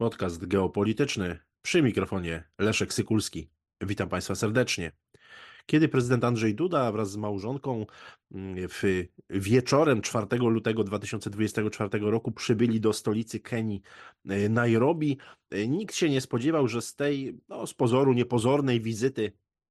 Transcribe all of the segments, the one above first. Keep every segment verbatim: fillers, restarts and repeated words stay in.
Podcast geopolityczny przy mikrofonie Leszek Sykulski. Witam Państwa serdecznie. Kiedy prezydent Andrzej Duda wraz z małżonką mm, w wieczorem czwartego lutego dwa tysiące dwudziestego czwartego roku przybyli do stolicy Kenii, e, Nairobi, e, nikt się nie spodziewał, że z tej no, z pozoru niepozornej wizyty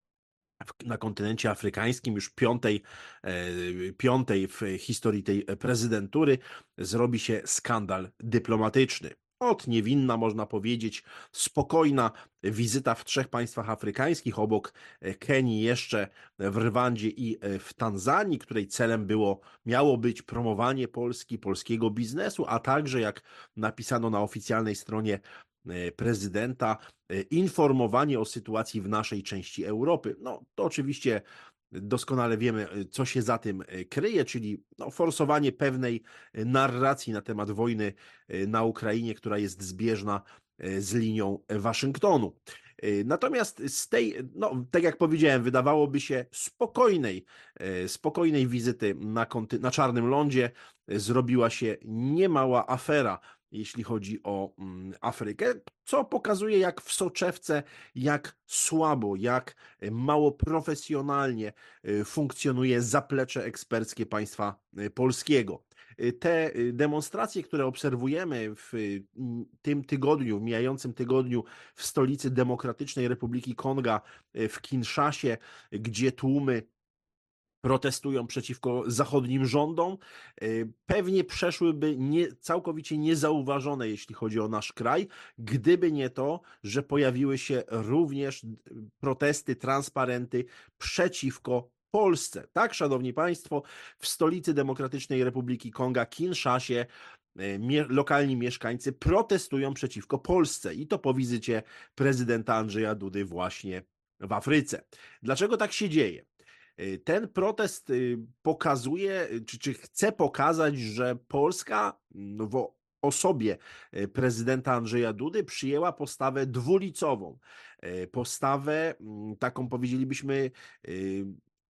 w- na kontynencie afrykańskim, już piątej, e, piątej w historii tej prezydentury, zrobi się skandal dyplomatyczny. Od niewinna, można powiedzieć, spokojna wizyta w trzech państwach afrykańskich, obok e, Kenii jeszcze w Rwandzie i e, w Tanzanii, której celem było, miało być promowanie Polski, polskiego biznesu, a także, jak napisano na oficjalnej stronie e, prezydenta, e, informowanie o sytuacji w naszej części Europy. No, to oczywiście doskonale wiemy, e, co się za tym e, kryje, czyli no, forsowanie pewnej e, narracji na temat wojny e, na Ukrainie, która jest zbieżna e, z linią Waszyngtonu. E, Natomiast z tej, no, tak jak powiedziałem, wydawałoby się spokojnej, e, spokojnej wizyty na, konty- na Czarnym Lądzie e, zrobiła się niemała afera, jeśli chodzi o mm, Afrykę, co pokazuje, jak w soczewce, jak słabo, jak e, mało profesjonalnie e, funkcjonuje zaplecze eksperckie państwa e, polskiego. E, Te e, demonstracje, które obserwujemy w mm, tym tygodniu, w mijającym tygodniu w stolicy Demokratycznej Republiki Konga, e, w Kinszasie, gdzie tłumy protestują przeciwko zachodnim rządom, e, pewnie przeszłyby nie, całkowicie niezauważone, jeśli chodzi o nasz kraj, gdyby nie to, że pojawiły się również protesty, transparenty przeciwko Polsce. Tak, szanowni państwo, w stolicy Demokratycznej Republiki Konga, Kinszasie, e, mie- lokalni mieszkańcy protestują przeciwko Polsce i to po wizycie prezydenta Andrzeja Dudy właśnie w Afryce. Dlaczego tak się dzieje? Ten protest y, pokazuje, czy, czy chce pokazać, że Polska no, w osobie y, prezydenta Andrzeja Dudy przyjęła postawę dwulicową. Y, Postawę mm, taką, powiedzielibyśmy, y,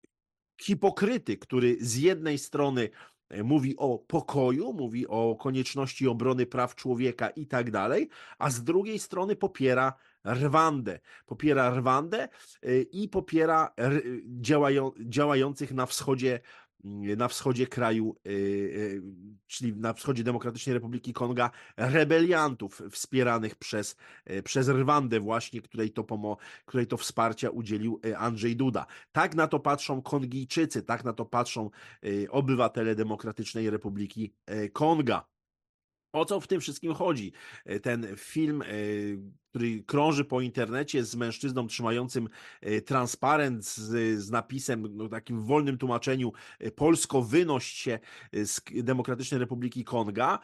hipokryty, który z jednej strony e, mówi o pokoju, mówi o konieczności obrony praw człowieka i tak dalej, a z drugiej strony popiera Rwandę. Popiera Rwandę e, i popiera r- działają, działających na wschodzie na wschodzie kraju, e, e, czyli na wschodzie Demokratycznej Republiki Konga, rebeliantów wspieranych przez, e, przez Rwandę właśnie, której to, pomo- której to wsparcia udzielił e, Andrzej Duda. Tak na to patrzą Kongijczycy, tak na to patrzą y, obywatele Demokratycznej Republiki y, Konga. O co w tym wszystkim chodzi? Y, Ten film, y, który krąży po internecie z mężczyzną trzymającym y, transparent z, z napisem, no, takim w wolnym tłumaczeniu, y, Polsko wynoś się z Demokratycznej Republiki Konga,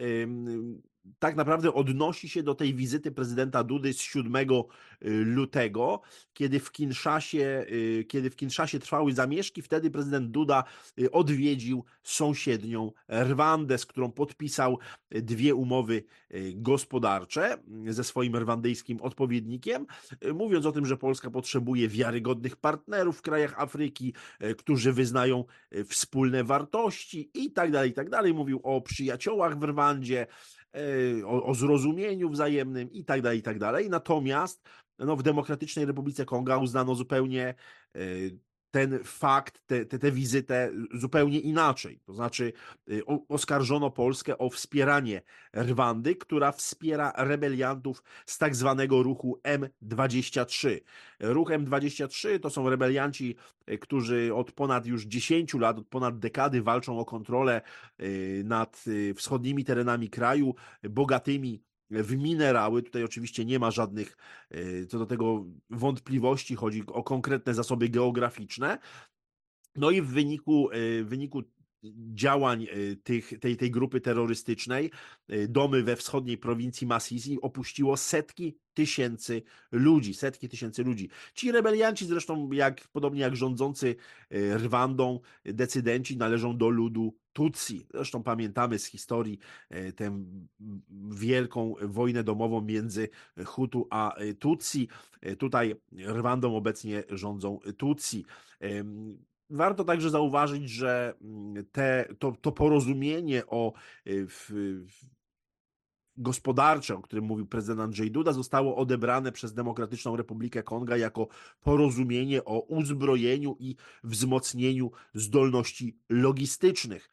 ym, tak naprawdę odnosi się do tej wizyty prezydenta Dudy z siódmego lutego, kiedy w Kinszasie, y, kiedy w Kinszasie trwały zamieszki. Wtedy prezydent Duda y, odwiedził sąsiednią Rwandę, z którą podpisał dwie umowy y, gospodarcze y, ze swoim rwandyjskim odpowiednikiem, y, mówiąc o tym, że Polska potrzebuje wiarygodnych partnerów w krajach Afryki, y, którzy wyznają y, wspólne wartości i tak dalej, i tak dalej. Mówił o przyjaciołach w Rwandzie, y, o, o zrozumieniu wzajemnym i tak dalej, i tak dalej. Natomiast no, w Demokratycznej Republice Konga uznano zupełnie y, ten fakt, tę te, te, wizytę zupełnie inaczej. To znaczy y, o, oskarżono Polskę o wspieranie Rwandy, która wspiera rebeliantów z tak zwanego ruchu M dwadzieścia trzy. Ruch M dwadzieścia trzy to są rebelianci, y, którzy od ponad już dziesięciu lat, od ponad dekady walczą o kontrolę y, nad y, wschodnimi terenami kraju, bogatymi w minerały. Tutaj oczywiście nie ma żadnych y, co do tego wątpliwości, chodzi o konkretne zasoby geograficzne. No i w wyniku, y, w wyniku działań y, tych, tej, tej grupy terrorystycznej y, domy we wschodniej prowincji Masisi opuściło setki tysięcy ludzi, setki tysięcy ludzi. Ci rebelianci zresztą, jak, podobnie jak rządzący y, Rwandą, decydenci należą do ludu Tutsi. Zresztą pamiętamy z historii y, tę wielką wojnę domową między Hutu a Tutsi. Y, Tutaj Rwandą obecnie rządzą Tutsi. Ym, Warto także zauważyć, że te, to, to porozumienie o w, w gospodarcze, o którym mówił prezydent Andrzej Duda, zostało odebrane przez Demokratyczną Republikę Konga jako porozumienie o uzbrojeniu i wzmocnieniu zdolności logistycznych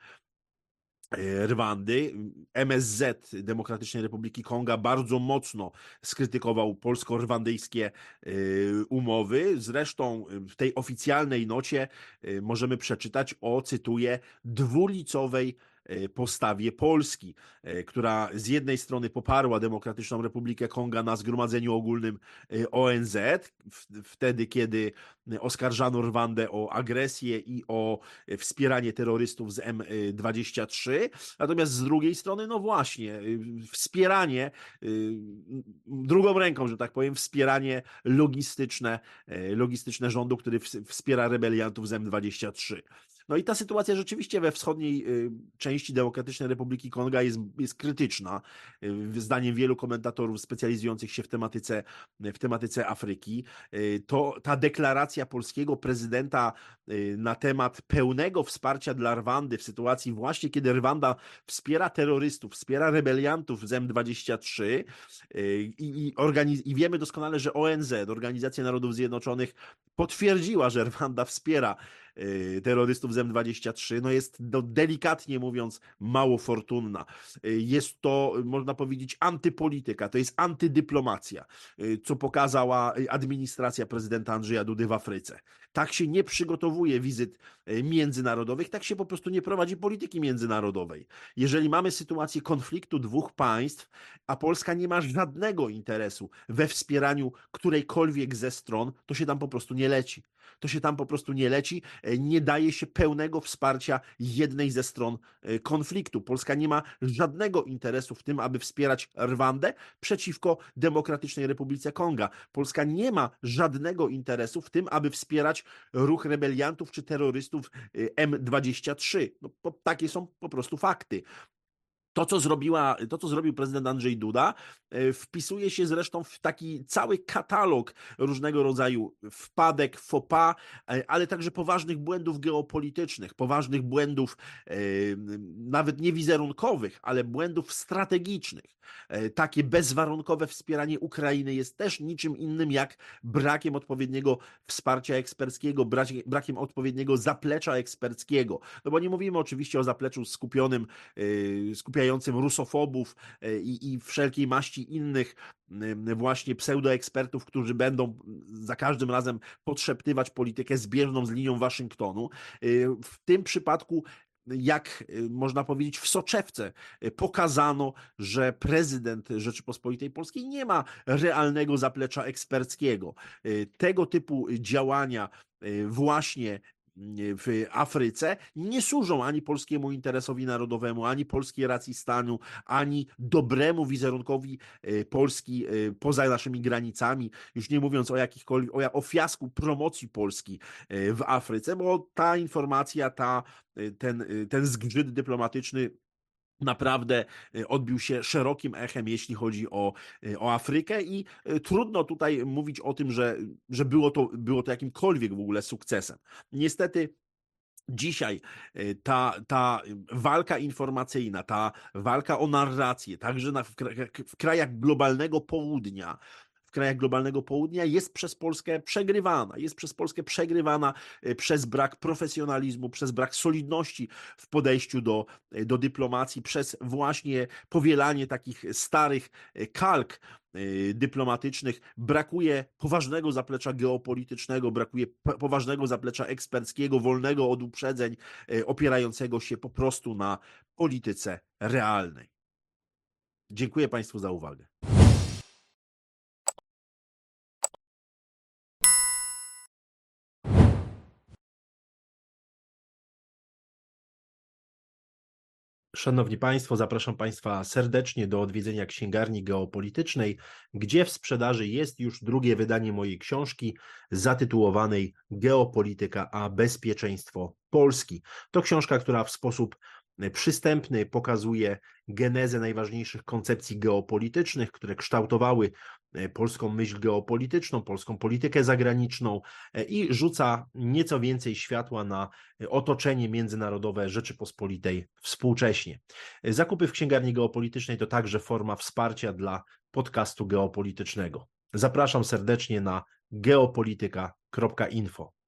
Rwandy. M S Z Demokratycznej Republiki Konga bardzo mocno skrytykował polsko-rwandyjskie umowy. Zresztą w tej oficjalnej nocie możemy przeczytać o, cytuję, dwulicowej postawie Polski, która z jednej strony poparła Demokratyczną Republikę Konga na Zgromadzeniu Ogólnym O N Z, wtedy kiedy oskarżano Rwandę o agresję i o wspieranie terrorystów z M dwadzieścia trzy, natomiast z drugiej strony, no właśnie, wspieranie, drugą ręką, że tak powiem, wspieranie logistyczne, logistyczne rządu, który wspiera rebeliantów z M dwadzieścia trzy. No i ta sytuacja rzeczywiście we wschodniej części Demokratycznej Republiki Konga jest, jest krytyczna, zdaniem wielu komentatorów specjalizujących się w tematyce, w tematyce Afryki. To ta deklaracja polskiego prezydenta na temat pełnego wsparcia dla Rwandy w sytuacji właśnie, kiedy Rwanda wspiera terrorystów, wspiera rebeliantów z M dwadzieścia trzy i, i, organiz- i wiemy doskonale, że O N Z, Organizacja Narodów Zjednoczonych, potwierdziła, że Rwanda wspiera terrorystów z M dwadzieścia trzy, no jest, no delikatnie mówiąc, mało fortunna. Jest to, można powiedzieć, antypolityka, to jest antydyplomacja, co pokazała administracja prezydenta Andrzeja Dudy w Afryce. Tak się nie przygotowuje wizyt międzynarodowych, tak się po prostu nie prowadzi polityki międzynarodowej. Jeżeli mamy sytuację konfliktu dwóch państw, a Polska nie ma żadnego interesu we wspieraniu którejkolwiek ze stron, to się tam po prostu nie leci. To się tam po prostu nie leci, nie daje się pełnego wsparcia jednej ze stron konfliktu. Polska nie ma żadnego interesu w tym, aby wspierać Rwandę przeciwko Demokratycznej Republice Konga. Polska nie ma żadnego interesu w tym, aby wspierać ruch rebeliantów czy terrorystów M dwadzieścia trzy. No, takie są po prostu fakty. To co, zrobiła, to, co zrobił prezydent Andrzej Duda, wpisuje się zresztą w taki cały katalog różnego rodzaju wpadek, faux pas, ale także poważnych błędów geopolitycznych, poważnych błędów nawet nie wizerunkowych, ale błędów strategicznych. Takie bezwarunkowe wspieranie Ukrainy jest też niczym innym jak brakiem odpowiedniego wsparcia eksperckiego, brakiem odpowiedniego zaplecza eksperckiego. No bo nie mówimy oczywiście o zapleczu skupionym, skupiającym rusofobów i, i wszelkiej maści innych właśnie pseudoekspertów, którzy będą za każdym razem podszeptywać politykę zbieżną z linią Waszyngtonu. W tym przypadku, jak można powiedzieć, w soczewce pokazano, że prezydent Rzeczypospolitej Polskiej nie ma realnego zaplecza eksperckiego. Tego typu działania właśnie w Afryce nie służą ani polskiemu interesowi narodowemu, ani polskiej racji stanu, ani dobremu wizerunkowi Polski poza naszymi granicami, już nie mówiąc o jakichkolwiek, o, o fiasku promocji Polski w Afryce, bo ta informacja, ta, ten, ten zgrzyt dyplomatyczny naprawdę odbił się szerokim echem, jeśli chodzi o, o Afrykę i trudno tutaj mówić o tym, że, że było to, było to jakimkolwiek w ogóle sukcesem. Niestety dzisiaj ta, ta walka informacyjna, ta walka o narrację, także na, w, w krajach globalnego południa, w krajach globalnego południa jest przez Polskę przegrywana. Jest przez Polskę przegrywana przez brak profesjonalizmu, przez brak solidności w podejściu do, do dyplomacji, przez właśnie powielanie takich starych kalk dyplomatycznych. Brakuje poważnego zaplecza geopolitycznego, brakuje poważnego zaplecza eksperckiego, wolnego od uprzedzeń, opierającego się po prostu na polityce realnej. Dziękuję Państwu za uwagę. Szanowni Państwo, zapraszam Państwa serdecznie do odwiedzenia Księgarni Geopolitycznej, gdzie w sprzedaży jest już drugie wydanie mojej książki zatytułowanej Geopolityka a bezpieczeństwo Polski. To książka, która w sposób przystępny pokazuje genezę najważniejszych koncepcji geopolitycznych, które kształtowały polską myśl geopolityczną, polską politykę zagraniczną i rzuca nieco więcej światła na otoczenie międzynarodowe Rzeczypospolitej współcześnie. Zakupy w księgarni geopolitycznej to także forma wsparcia dla podcastu geopolitycznego. Zapraszam serdecznie na geopolityka kropka info.